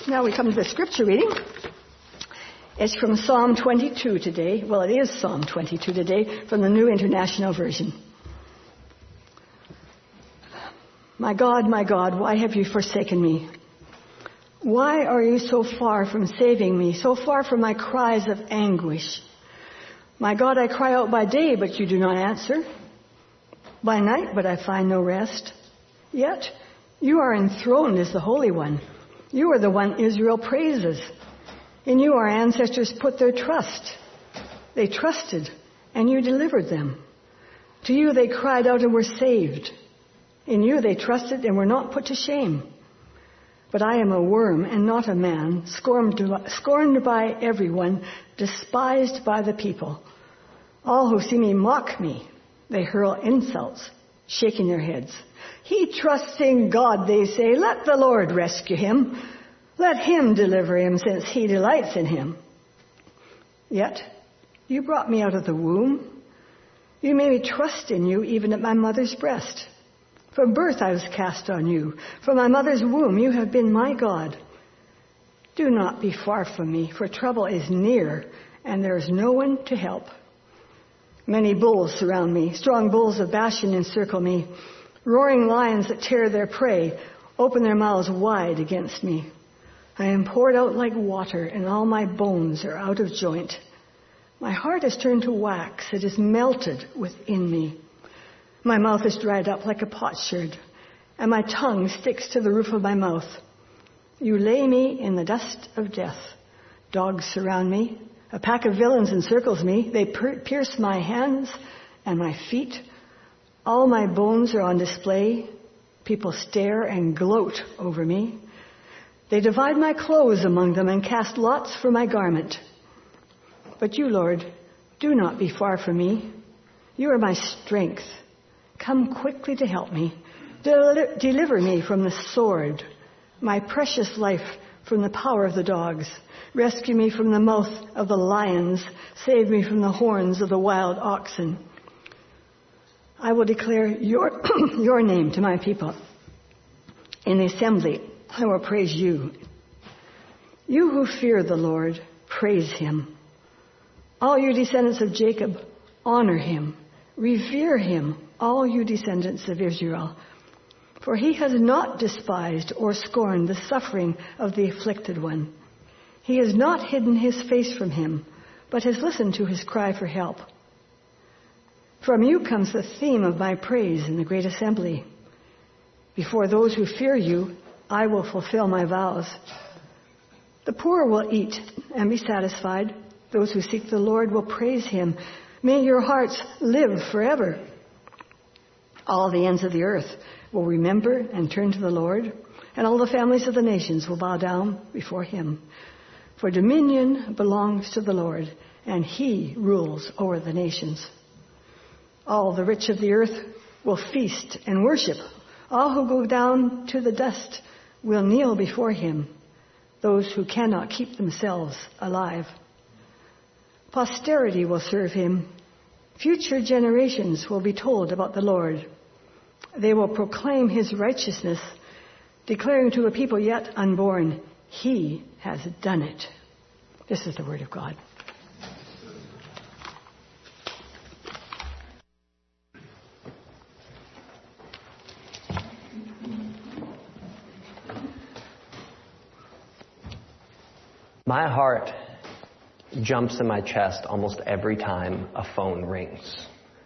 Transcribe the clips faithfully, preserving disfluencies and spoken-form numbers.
Now we come to the scripture reading. It's from Psalm twenty-two today. Well, it is Psalm twenty-two today from the New International Version. My God, my God, why have you forsaken me? Why are you so far from saving me, so far from my cries of anguish? My God, I cry out by day, but you do not answer. By night, but I find no rest. Yet you are enthroned as the Holy One. You are the one Israel praises. In you our ancestors put their trust. They trusted, and you delivered them. To you they cried out and were saved. In you they trusted and were not put to shame. But I am a worm and not a man, scorned, scorned by everyone, despised by the people. All who see me mock me. They hurl insults, shaking their heads. He trusts in God, they say. Let the Lord rescue him. Let him deliver him, since he delights in him. Yet you brought me out of the womb. You made me trust in you even at my mother's breast. From birth I was cast on you. From my mother's womb you have been my God. Do not be far from me, for trouble is near, and there is no one to help. Many bulls surround me. Strong bulls of Bashan encircle me. Roaring lions that tear their prey open their mouths wide against me. I am poured out like water, and all my bones are out of joint. My heart is turned to wax. It is melted within me. My mouth is dried up like a potsherd, and my tongue sticks to the roof of my mouth. You lay me in the dust of death. Dogs surround me. A pack of villains encircles me. They per- pierce my hands and my feet. All my bones are on display. People stare and gloat over me. They divide my clothes among them and cast lots for my garment. But you, Lord, do not be far from me. You are my strength. Come quickly to help me. Del- deliver me from the sword, my precious life from the power of the dogs. Rescue me from the mouth of the lions. Save me from the horns of the wild oxen. I will declare your, your name to my people. In the assembly, I will praise you. You who fear the Lord, praise him. All you descendants of Jacob, honor him. Revere him, all you descendants of Israel. For he has not despised or scorned the suffering of the afflicted one. He has not hidden his face from him, but has listened to his cry for help. From you comes the theme of my praise in the great assembly. Before those who fear you, I will fulfill my vows. The poor will eat and be satisfied. Those who seek the Lord will praise him. May your hearts live forever. All the ends of the earth will remember and turn to the Lord, and all the families of the nations will bow down before him. For dominion belongs to the Lord, and he rules over the nations. All the rich of the earth will feast and worship. All who go down to the dust will kneel before him, those who cannot keep themselves alive. Posterity will serve him. Future generations will be told about the Lord. They will proclaim his righteousness, declaring to a people yet unborn, he has done it. This is the word of God. My heart jumps in my chest almost every time a phone rings.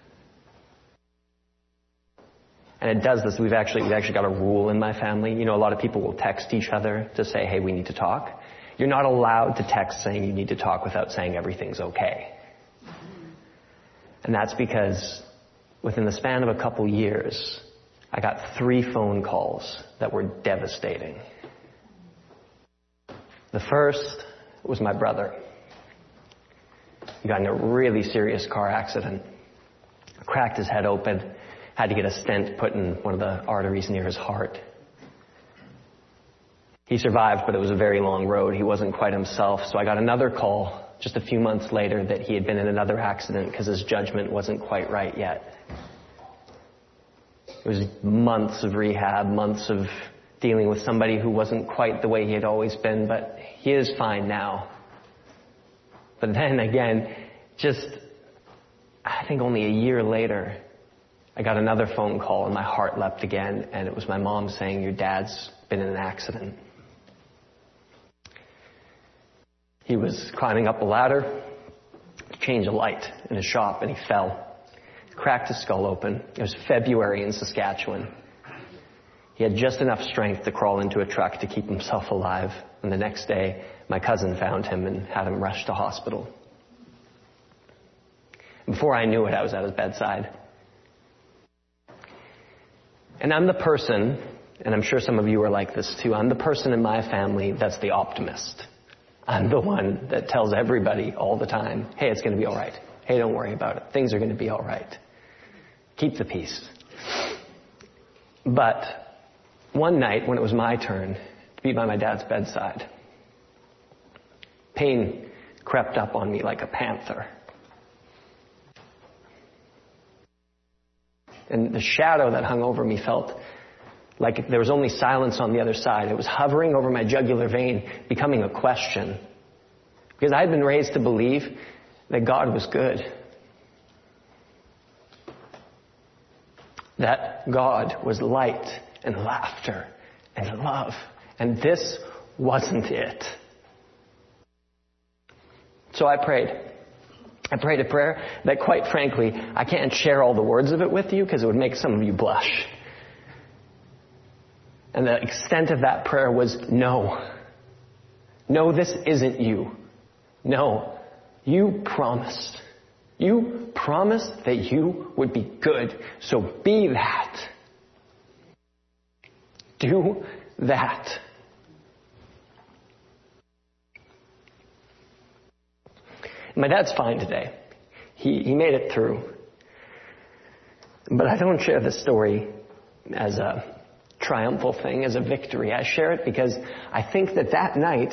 And it does this. We've actually, we've actually got a rule in my family. You know, a lot of people will text each other to say, hey, we need to talk. You're not allowed to text saying you need to talk without saying everything's okay. And that's because within the span of a couple years, I got three phone calls that were devastating. The first was my brother. He got in a really serious car accident, cracked his head open, had to get a stent put in one of the arteries near his heart. He survived, but it was a very long road. He wasn't quite himself. So I got another call just a few months later that he had been in another accident because his judgment wasn't quite right yet. It was months of rehab, months of dealing with somebody who wasn't quite the way he had always been, but he is fine now. But then again, just, I think only a year later, I got another phone call and my heart leapt again, and it was my mom saying, your dad's been in an accident. He was climbing up a ladder to change a light in his shop, and he fell. He cracked his skull open. It was February in Saskatchewan. He had just enough strength to crawl into a truck to keep himself alive. And the next day, my cousin found him and had him rushed to hospital. Before I knew it, I was at his bedside. And I'm the person, and I'm sure some of you are like this too, I'm the person in my family that's the optimist. I'm the one that tells everybody all the time, hey, it's going to be all right. Hey, don't worry about it. Things are going to be all right. Keep the peace. But one night, when it was my turn to be by my dad's bedside, pain crept up on me like a panther. And the shadow that hung over me felt like there was only silence on the other side. It was hovering over my jugular vein, becoming a question. Because I had been raised to believe that God was good. That God was light and laughter and love. And this wasn't it. So I prayed. I prayed a prayer that, quite frankly, I can't share all the words of it with you because it would make some of you blush. And the extent of that prayer was, no. No, this isn't you. No, you promised. You promised that you would be good. So be that. Do that. My dad's fine today. He, he made it through. But I don't share this story as a triumphal thing, as a victory. I share it because I think that that night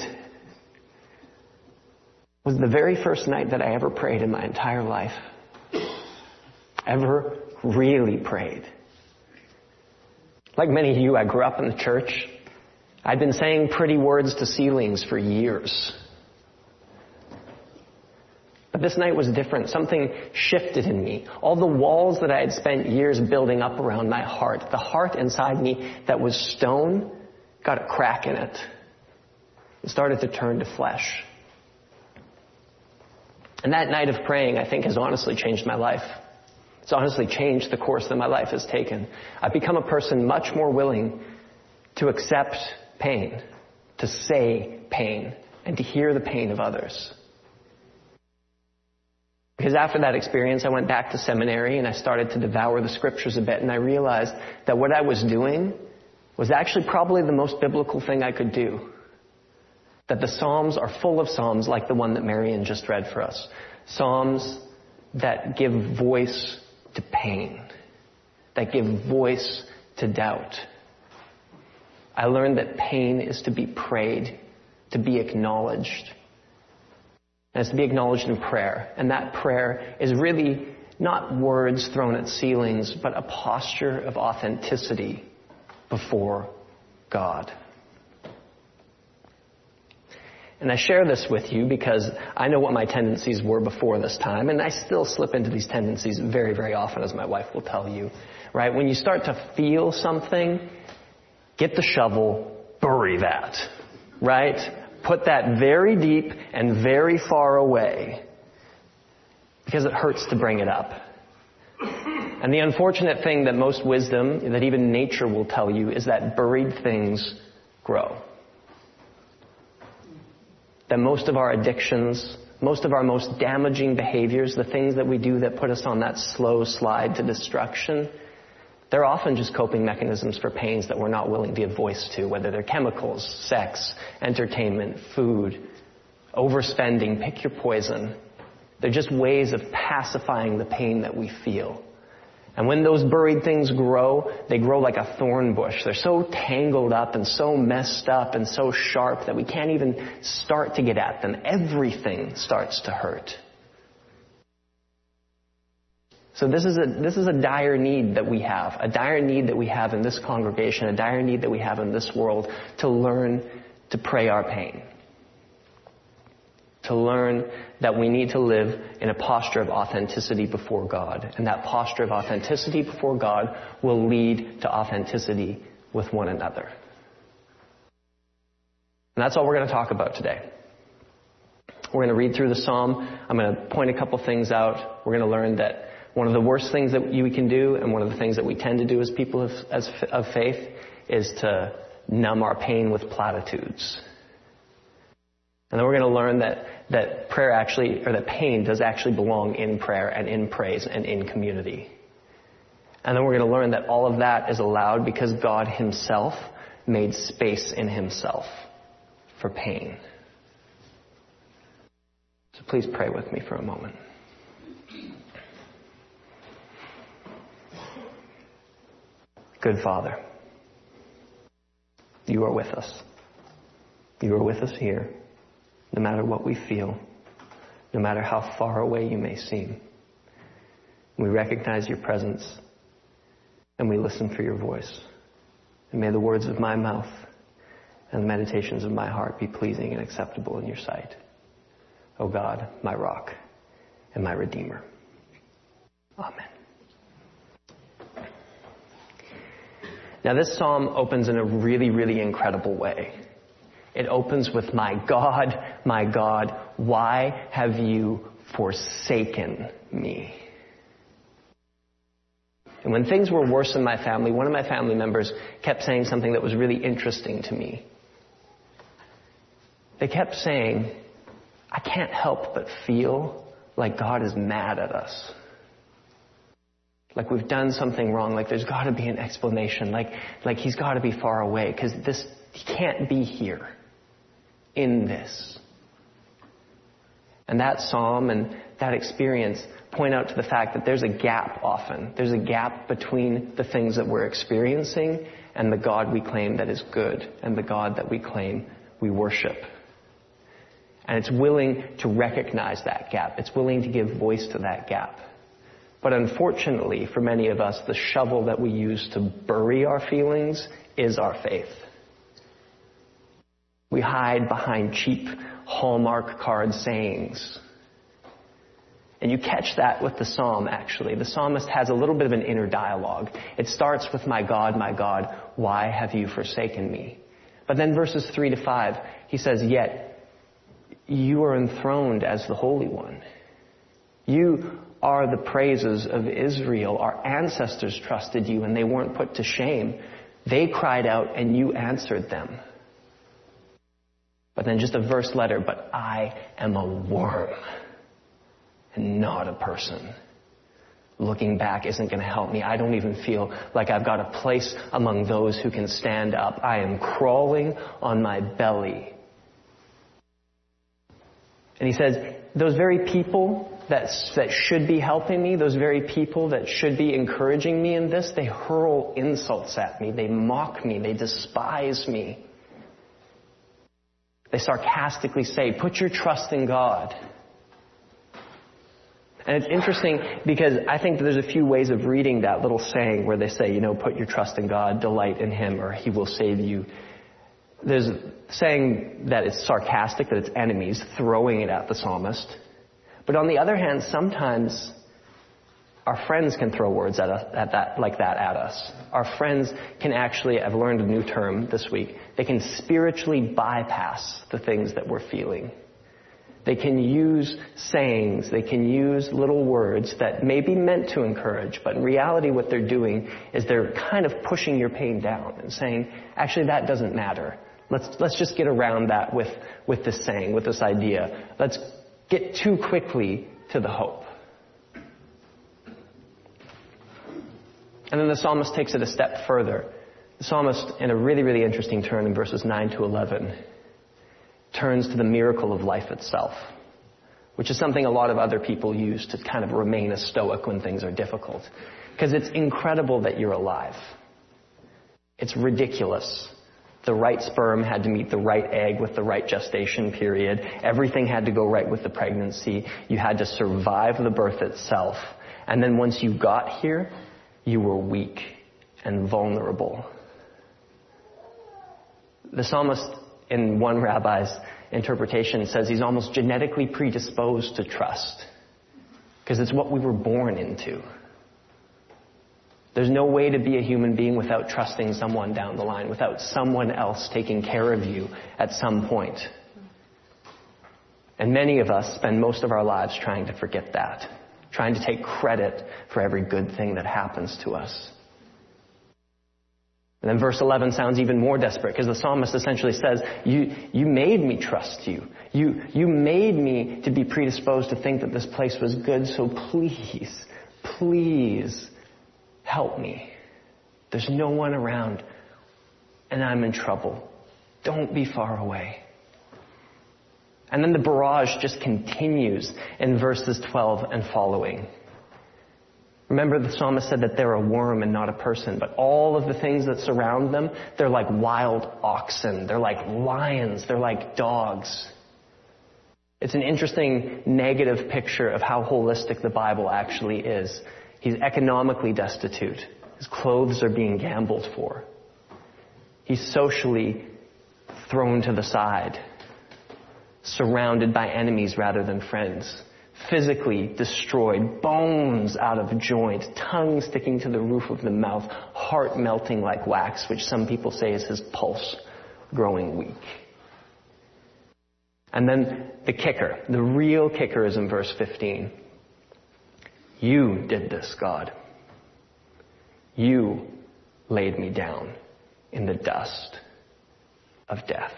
was the very first night that I ever prayed in my entire life. Ever really prayed. Like many of you, I grew up in the church. I'd been saying pretty words to ceilings for years. But this night was different. Something shifted in me. All the walls that I had spent years building up around my heart, the heart inside me that was stone, got a crack in it. It started to turn to flesh. And that night of praying, I think, has honestly changed my life. It's honestly changed the course that my life has taken. I've become a person much more willing to accept pain, to say pain, and to hear the pain of others. Because after that experience, I went back to seminary and I started to devour the scriptures a bit, and I realized that what I was doing was actually probably the most biblical thing I could do. That the Psalms are full of Psalms like the one that Marian just read for us. Psalms that give voice to pain, that give voice to doubt. I learned that pain is to be prayed, to be acknowledged. And it's to be acknowledged in prayer. And that prayer is really not words thrown at ceilings, but a posture of authenticity before God. And I share this with you because I know what my tendencies were before this time, and I still slip into these tendencies very, very often, as my wife will tell you. Right? When you start to feel something, get the shovel, bury that. Right? Put that very deep and very far away because it hurts to bring it up. And the unfortunate thing that most wisdom, that even nature will tell you, is that buried things grow. That most of our addictions, most of our most damaging behaviors, the things that we do that put us on that slow slide to destruction, they're often just coping mechanisms for pains that we're not willing to give voice to, whether they're chemicals, sex, entertainment, food, overspending, pick your poison. They're just ways of pacifying the pain that we feel. And when those buried things grow, they grow like a thorn bush. They're so tangled up and so messed up and so sharp that we can't even start to get at them. Everything starts to hurt. So this is a this is a dire need that we have, a dire need that we have in this congregation, a dire need that we have in this world to learn to pray our pain. To learn that we need to live in a posture of authenticity before God. And that posture of authenticity before God will lead to authenticity with one another. And that's all we're going to talk about today. We're going to read through the psalm. I'm going to point a couple things out. We're going to learn that one of the worst things that we can do, and one of the things that we tend to do as people of, as, of faith, is to numb our pain with platitudes. And then we're going to learn that, that prayer actually, or that pain does actually belong in prayer and in praise and in community. And then we're going to learn that all of that is allowed because God himself made space in himself for pain. So please pray with me for a moment. Good Father, you are with us. You are with us here. No matter what we feel, no matter how far away you may seem, we recognize your presence and we listen for your voice. And may the words of my mouth and the meditations of my heart be pleasing and acceptable in your sight. O God, my rock and my redeemer. Amen. Now this psalm opens in a really, really incredible way. It opens with, my God, my God, why have you forsaken me? And when things were worse in my family, one of my family members kept saying something that was really interesting to me. They kept saying, I can't help but feel like God is mad at us. Like we've done something wrong, like there's got to be an explanation, like, like he's got to be far away, because this, he can't be here. In this. And that psalm and that experience point out to the fact that there's a gap often. There's a gap between the things that we're experiencing and the God we claim that is good and the God that we claim we worship. And it's willing to recognize that gap. It's willing to give voice to that gap. But unfortunately, for many of us, the shovel that we use to bury our feelings is our faith. We hide behind cheap Hallmark card sayings. And you catch that with the psalm, actually. The psalmist has a little bit of an inner dialogue. It starts with, my God, my God, why have you forsaken me? But then verses three to five, he says, yet you are enthroned as the Holy One. You are the praises of Israel. Our ancestors trusted you and they weren't put to shame. They cried out and you answered them. But then just a verse later, but I am a worm and not a person. Looking back isn't going to help me. I don't even feel like I've got a place among those who can stand up. I am crawling on my belly. And he says, those very people that, that should be helping me, those very people that should be encouraging me in this, they hurl insults at me. They mock me. They despise me. They sarcastically say, put your trust in God. And it's interesting because I think that there's a few ways of reading that little saying where they say, you know, put your trust in God, delight in him, or he will save you. There's saying that it's sarcastic, that it's enemies throwing it at the psalmist. But on the other hand, sometimes our friends can throw words at us, at that, like that at us. Our friends can actually, I've learned a new term this week, they can spiritually bypass the things that we're feeling. They can use sayings, they can use little words that may be meant to encourage, but in reality what they're doing is they're kind of pushing your pain down and saying, actually that doesn't matter. Let's, let's just get around that with, with this saying, with this idea. Let's get too quickly to the hope. And then the psalmist takes it a step further. The psalmist, in a really, really interesting turn in verses nine to eleven, turns to the miracle of life itself, which is something a lot of other people use to kind of remain a stoic when things are difficult. Because it's incredible that you're alive. It's ridiculous. The right sperm had to meet the right egg with the right gestation period. Everything had to go right with the pregnancy. You had to survive the birth itself. And then once you got here, you were weak and vulnerable. The psalmist, in one rabbi's interpretation, says he's almost genetically predisposed to trust, because it's what we were born into. There's no way to be a human being without trusting someone down the line, without someone else taking care of you at some point. And many of us spend most of our lives trying to forget that, trying to take credit for every good thing that happens to us. And then verse eleven sounds even more desperate, because the psalmist essentially says, you, you made me trust you. You, you made me to be predisposed to think that this place was good, so please, please help me. There's no one around, and I'm in trouble. Don't be far away. And then the barrage just continues in verses twelve and following. Remember, the psalmist said that they're a worm and not a person, but all of the things that surround them, they're like wild oxen. They're like lions. They're like dogs. It's an interesting negative picture of how holistic the Bible actually is. He's economically destitute. His clothes are being gambled for. He's socially thrown to the side, surrounded by enemies rather than friends, physically destroyed, bones out of joint, tongue sticking to the roof of the mouth, heart melting like wax, which some people say is his pulse growing weak. And then the kicker, the real kicker, is in verse fifteen. You did this, God. You laid me down in the dust of death.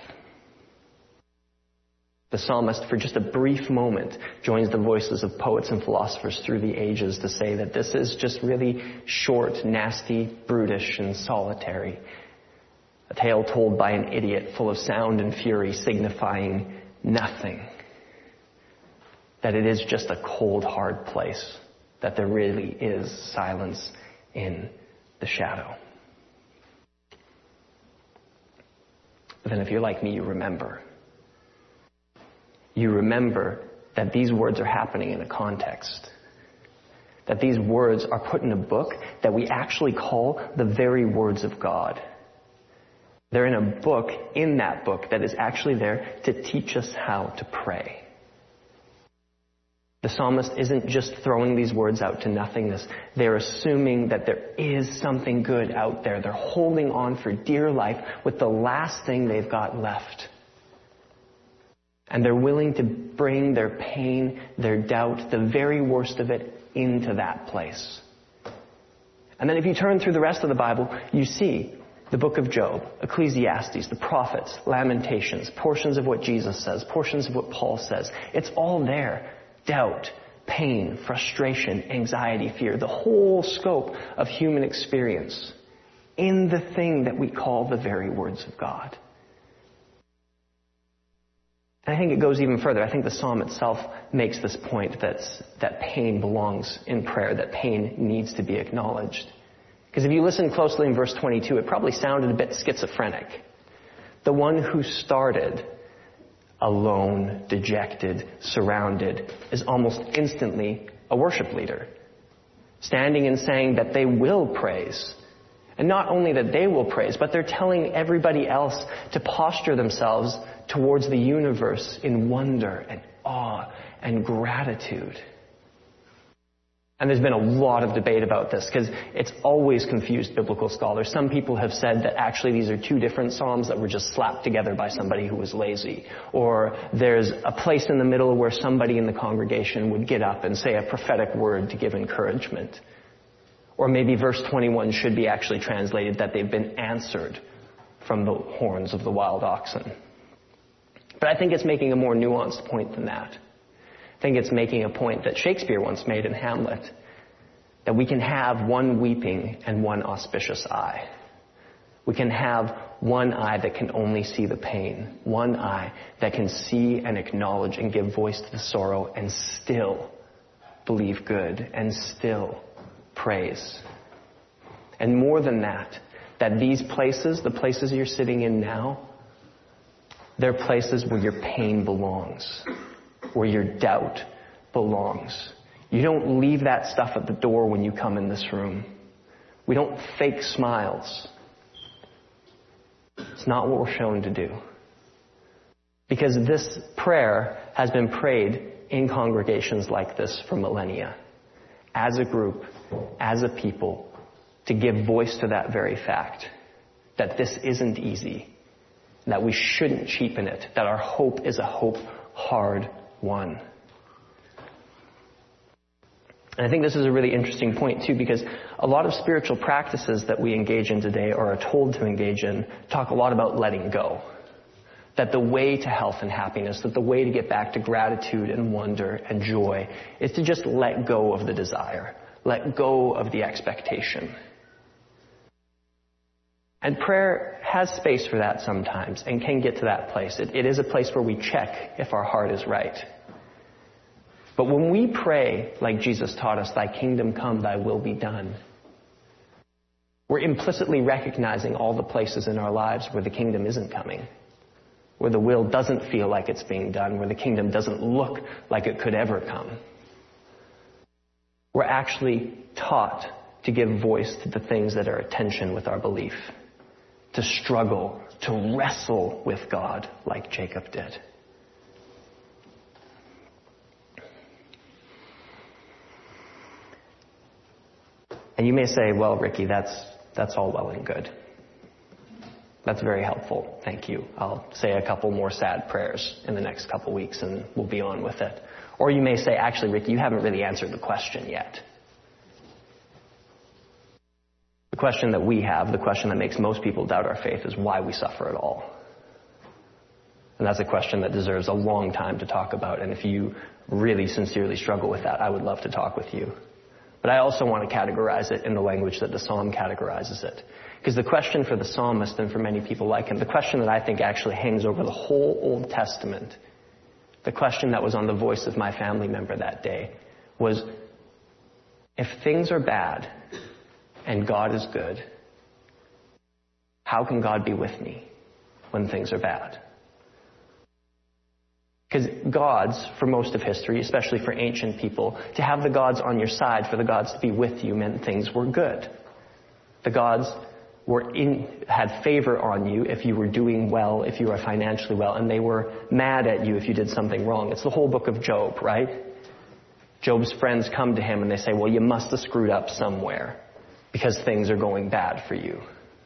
The psalmist, for just a brief moment, joins the voices of poets and philosophers through the ages to say that this is just really short, nasty, brutish, and solitary. A tale told by an idiot, full of sound and fury, signifying nothing. That it is just a cold, hard place. That there really is silence in the shadow. But then if you're like me, you remember. You remember that these words are happening in a context. That these words are put in a book that we actually call the very words of God. They're in a book, in that book, that is actually there to teach us how to pray. The psalmist isn't just throwing these words out to nothingness. They're assuming that there is something good out there. They're holding on for dear life with the last thing they've got left. And they're willing to bring their pain, their doubt, the very worst of it, into that place. And then if you turn through the rest of the Bible, you see the book of Job, Ecclesiastes, the prophets, Lamentations, portions of what Jesus says, portions of what Paul says. It's all there. Doubt, pain, frustration, anxiety, fear, the whole scope of human experience in the thing that we call the very words of God. And I think it goes even further. I think the psalm itself makes this point that, that pain belongs in prayer, that pain needs to be acknowledged. Because if you listen closely in verse twenty-two, it probably sounded a bit schizophrenic. The one who started alone, dejected, surrounded, is almost instantly a worship leader, standing and saying that they will praise. And not only that they will praise, but they're telling everybody else to posture themselves towards the universe in wonder and awe and gratitude. And there's been a lot of debate about this because it's always confused biblical scholars. Some people have said that actually these are two different psalms that were just slapped together by somebody who was lazy. Or there's a place in the middle where somebody in the congregation would get up and say a prophetic word to give encouragement. Or maybe verse twenty-one should be actually translated that they've been answered from the horns of the wild oxen. But I think it's making a more nuanced point than that. I think it's making a point that Shakespeare once made in Hamlet, that we can have one weeping and one auspicious eye. We can have one eye that can only see the pain, one eye that can see and acknowledge and give voice to the sorrow and still believe good and still praise. And more than that, that these places, the places you're sitting in now, they're places where your pain belongs, where your doubt belongs. You don't leave that stuff at the door when you come in this room. We don't fake smiles. It's not what we're shown to do. Because this prayer has been prayed in congregations like this for millennia. As a group, as a people, to give voice to that very fact. That this isn't easy. That we shouldn't cheapen it. That our hope is a hope hard won. And I think this is a really interesting point too, because a lot of spiritual practices that we engage in today or are told to engage in talk a lot about letting go. That the way to health and happiness, that the way to get back to gratitude and wonder and joy is to just let go of the desire. Let go of the expectation. And prayer has space for that sometimes and can get to that place. It, it is a place where we check if our heart is right. But when we pray, like Jesus taught us, thy kingdom come, thy will be done, we're implicitly recognizing all the places in our lives where the kingdom isn't coming, where the will doesn't feel like it's being done, where the kingdom doesn't look like it could ever come. We're actually taught to give voice to the things that are at tension with our belief, to struggle, to wrestle with God like Jacob did. And you may say, well, Ricky, that's that's all well and good. That's very helpful. Thank you. I'll say a couple more sad prayers in the next couple weeks and we'll be on with it. Or you may say, actually, Ricky, you haven't really answered the question yet. The question that we have, the question that makes most people doubt our faith, is why we suffer at all. And that's a question that deserves a long time to talk about. And if you really sincerely struggle with that, I would love to talk with you. But I also want to categorize it in the language that the psalm categorizes it. Because the question for the psalmist and for many people like him, the question that I think actually hangs over the whole Old Testament, the question that was on the voice of my family member that day, was, if things are bad and God is good, how can God be with me when things are bad? Because gods, for most of history, especially for ancient people, to have the gods on your side, for the gods to be with you, meant things were good. The gods were in, had favor on you if you were doing well, if you were financially well, and they were mad at you if you did something wrong. It's the whole book of Job, right? Job's friends come to him and they say, well, you must have screwed up somewhere because things are going bad for you.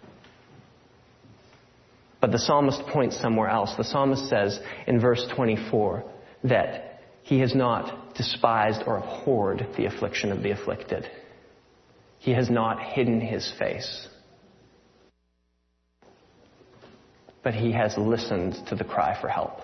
But the psalmist points somewhere else. The psalmist says in verse twenty-four that he has not despised or abhorred the affliction of the afflicted. He has not hidden his face. But he has listened to the cry for help.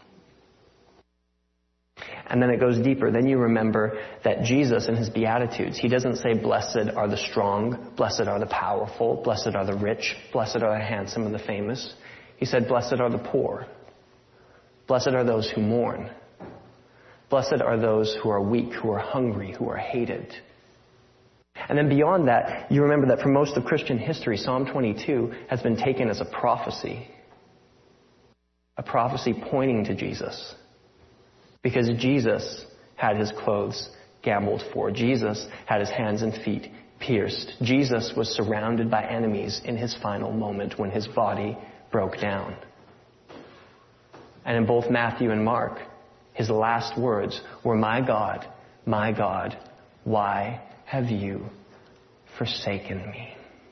And then it goes deeper. Then you remember that Jesus in his Beatitudes, he doesn't say, blessed are the strong, blessed are the powerful, blessed are the rich, blessed are the handsome and the famous. He said, blessed are the poor. Blessed are those who mourn. Blessed are those who are weak, who are hungry, who are hated. And then beyond that, you remember that for most of Christian history, Psalm twenty-two has been taken as a prophecy. A prophecy pointing to Jesus. Because Jesus had his clothes gambled for. Jesus had his hands and feet pierced. Jesus was surrounded by enemies in his final moment when his body broke down. And in both Matthew and Mark, his last words were, my God, my God, why have you forsaken me?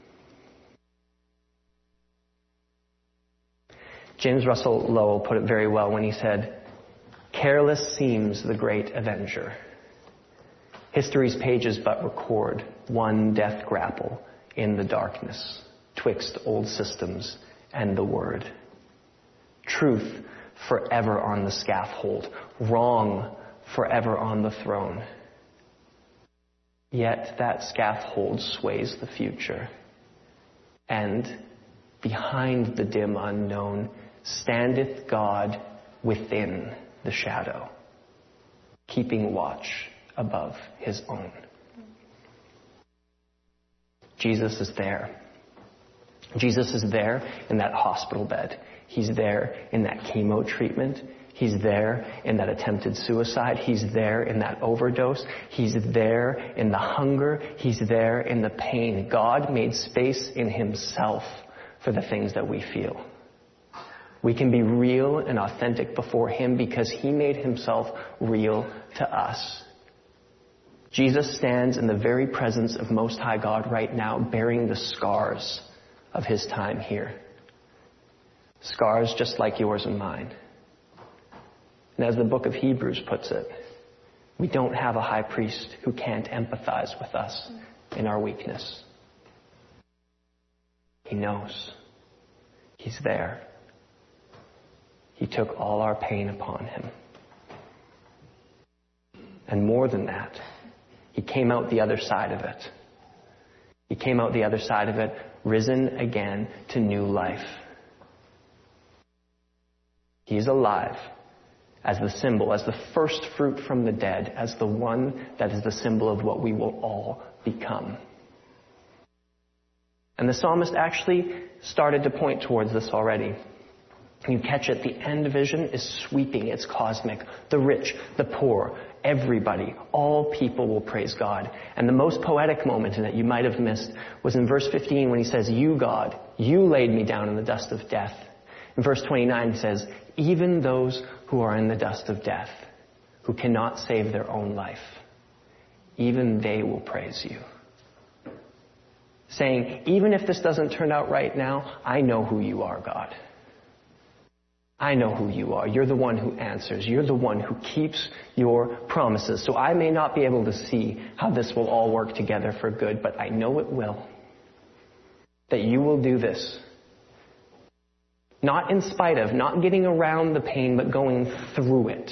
James Russell Lowell put it very well when he said, careless seems the great avenger. History's pages but record one death grapple in the darkness, twixt old systems and the word. Truth forever on the scaffold, wrong forever on the throne. Yet that scaffold sways the future, and behind the dim unknown standeth God within the shadow, keeping watch above his own. Jesus is there. Jesus is there in that hospital bed. He's there in that chemo treatment. He's there in that attempted suicide. He's there in that overdose. He's there in the hunger. He's there in the pain. God made space in himself for the things that we feel. We can be real and authentic before him because he made himself real to us. Jesus stands in the very presence of Most High God right now, bearing the scars of his time here. Scars just like yours and mine. And as the book of Hebrews puts it, we don't have a high priest who can't empathize with us in our weakness. He knows. He's there. He took all our pain upon him. And more than that, he came out the other side of it. He came out the other side of it, risen again to new life. He's alive as the symbol, as the first fruit from the dead, as the one that is the symbol of what we will all become. And the psalmist actually started to point towards this already. You catch it, the end vision is sweeping, it's cosmic. The rich, the poor, everybody, all people will praise God. And the most poetic moment that you might have missed was in verse fifteen when he says, "You, God, you laid me down in the dust of death." In verse twenty-nine he says, "Even those who are in the dust of death, who cannot save their own life, even they will praise you." Saying, even if this doesn't turn out right now, I know who you are, God. I know who you are. You're the one who answers. You're the one who keeps your promises. So I may not be able to see how this will all work together for good, but I know it will. That you will do this. Not in spite of, not getting around the pain, but going through it.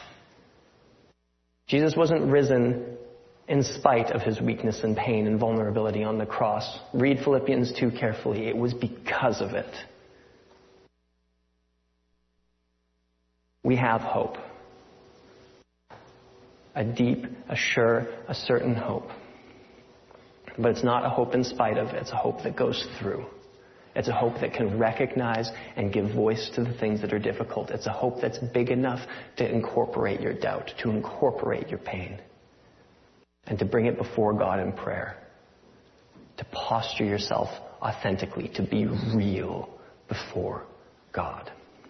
Jesus wasn't risen in spite of his weakness and pain and vulnerability on the cross. Read Philippians two carefully. It was because of it. We have hope. A deep, a sure, a certain hope. But it's not a hope in spite of, it's a hope that goes through. It's a hope that can recognize and give voice to the things that are difficult. It's a hope that's big enough to incorporate your doubt, to incorporate your pain, and to bring it before God in prayer. To posture yourself authentically, to be real before God.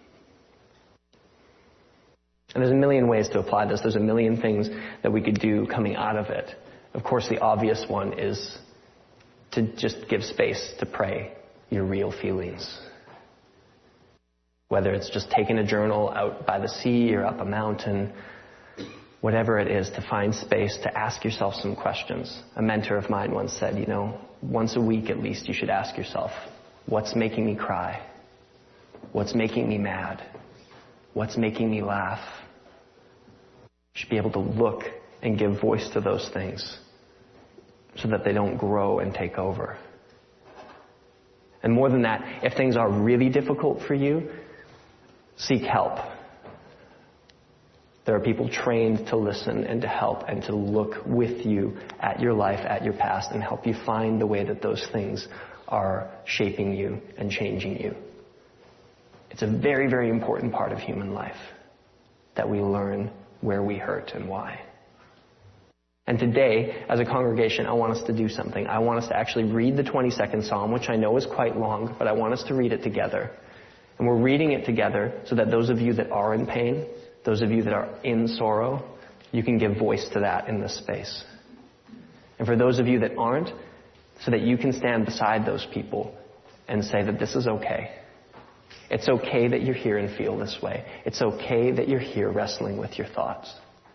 And there's a million ways to apply this. There's a million things that we could do coming out of it. Of course, the obvious one is to just give space to pray your real feelings. Whether it's just taking a journal out by the sea or up a mountain, whatever it is, to find space to ask yourself some questions. A mentor of mine once said, you know, once a week at least you should ask yourself, what's making me cry? What's making me mad? What's making me laugh? You should be able to look and give voice to those things so that they don't grow and take over. And more than that, if things are really difficult for you, seek help. There are people trained to listen and to help and to look with you at your life, at your past, and help you find the way that those things are shaping you and changing you. It's a very, very important part of human life that we learn where we hurt and why. And today, as a congregation, I want us to do something. I want us to actually read the twenty-second Psalm, which I know is quite long, but I want us to read it together. And we're reading it together so that those of you that are in pain, those of you that are in sorrow, you can give voice to that in this space. And for those of you that aren't, so that you can stand beside those people and say that this is okay. It's okay that you're here and feel this way. It's okay that you're here wrestling with your thoughts.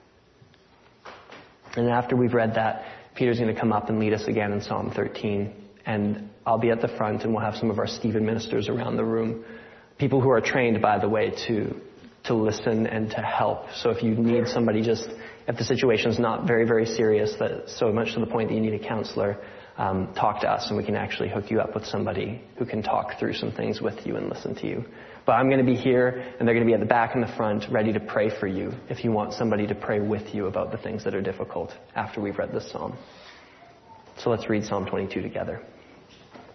And after we've read that, Peter's going to come up and lead us again in Psalm thirteen. And I'll be at the front and we'll have some of our Stephen ministers around the room. People who are trained, by the way, to to listen and to help. So if you need somebody, just if the situation's not very, very serious, that so much to the point that you need a counselor, um, talk to us and we can actually hook you up with somebody who can talk through some things with you and listen to you. But I'm going to be here and they're going to be at the back and the front ready to pray for you if you want somebody to pray with you about the things that are difficult after we've read this psalm. So let's read Psalm twenty-two together.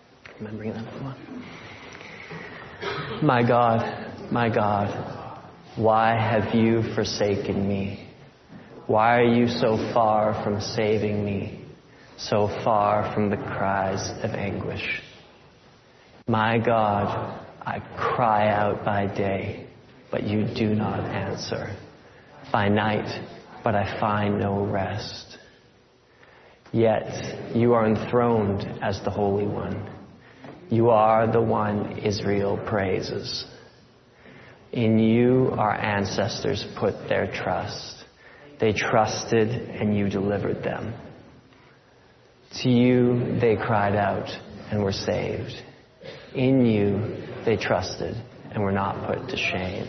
Remembering that one. My God, my God, Why have you forsaken me? Why are you so far from saving me, so far from the cries of anguish? My God, I cry out by day, but you do not answer. By night, but I find no rest. Yet you are enthroned as the Holy One. You are the one Israel praises. In you our ancestors put their trust. They trusted and you delivered them. To you they cried out and were saved. In you they trusted and were not put to shame.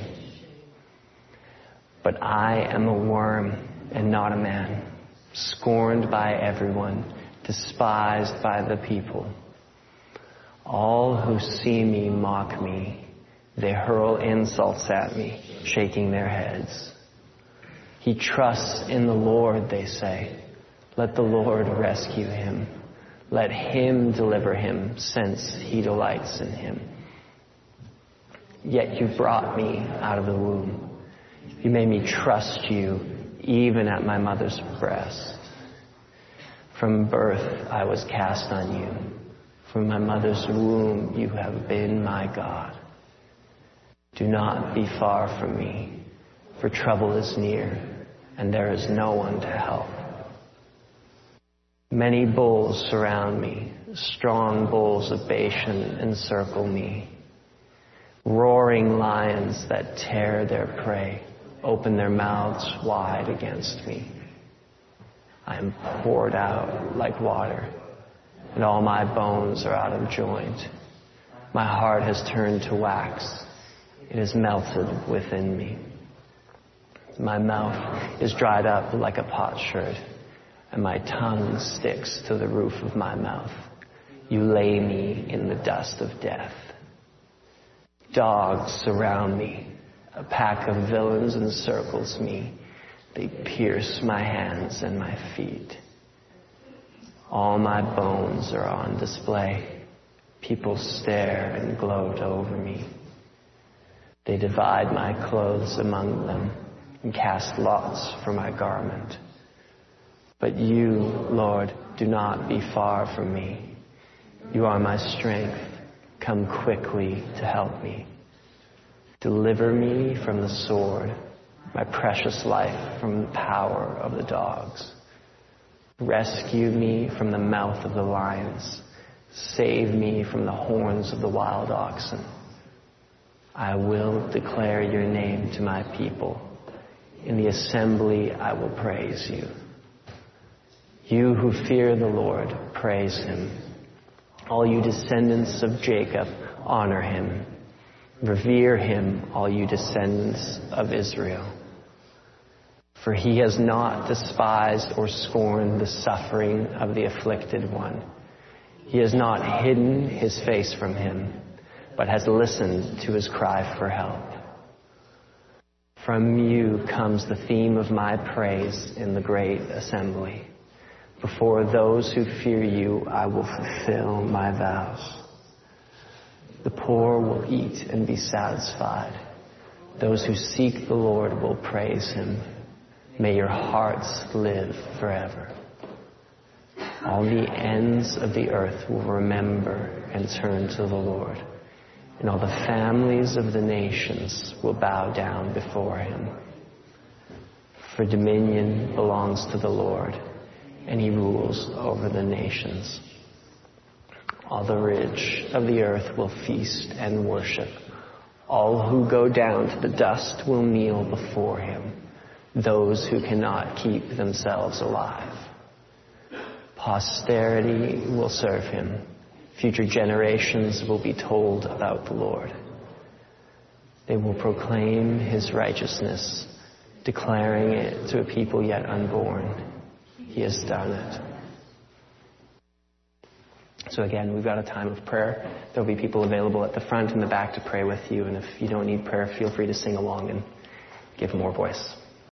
But I am a worm and not a man, scorned by everyone, despised by the people. All who see me mock me. They hurl insults at me, shaking their heads. He trusts in the Lord, they say. Let the Lord rescue him. Let him deliver him, since he delights in him. Yet you brought me out of the womb. You made me trust you, even at my mother's breast. From birth I was cast on you. From my mother's womb you have been my God. Do not be far from me, for trouble is near, and there is no one to help. Many bulls surround me, strong bulls of Bashan encircle me. Roaring lions that tear their prey open their mouths wide against me. I am poured out like water, and all my bones are out of joint. My heart has turned to wax. It is melted within me. My mouth is dried up like a potsherd, and my tongue sticks to the roof of my mouth. You lay me in the dust of death. Dogs surround me. A pack of villains encircles me. They pierce my hands and my feet. All my bones are on display. People stare and gloat over me. They divide my clothes among them and cast lots for my garment. But you, Lord, do not be far from me. You are my strength. Come quickly to help me. Deliver me from the sword, my precious life from the power of the dogs. Rescue me from the mouth of the lions. Save me from the horns of the wild oxen. I will declare your name to my people. In the assembly I will praise you. You who fear the Lord, praise him. All you descendants of Jacob, honor him. Revere him, all you descendants of Israel. For he has not despised or scorned the suffering of the afflicted one. He has not hidden his face from him, but has listened to his cry for help. From you comes the theme of my praise in the great assembly. Before those who fear you, I will fulfill my vows. The poor will eat and be satisfied. Those who seek the Lord will praise him. May your hearts live forever. All the ends of the earth will remember and turn to the Lord, and all the families of the nations will bow down before him. For dominion belongs to the Lord, and he rules over the nations. All the rich of the earth will feast and worship. All who go down to the dust will kneel before him, those who cannot keep themselves alive. Posterity will serve him. Future generations will be told about the Lord. They will proclaim his righteousness, declaring it to a people yet unborn. He has done it. So again, we've got a time of prayer. There'll be people available at the front and the back to pray with you. And if you don't need prayer, feel free to sing along and give more voice.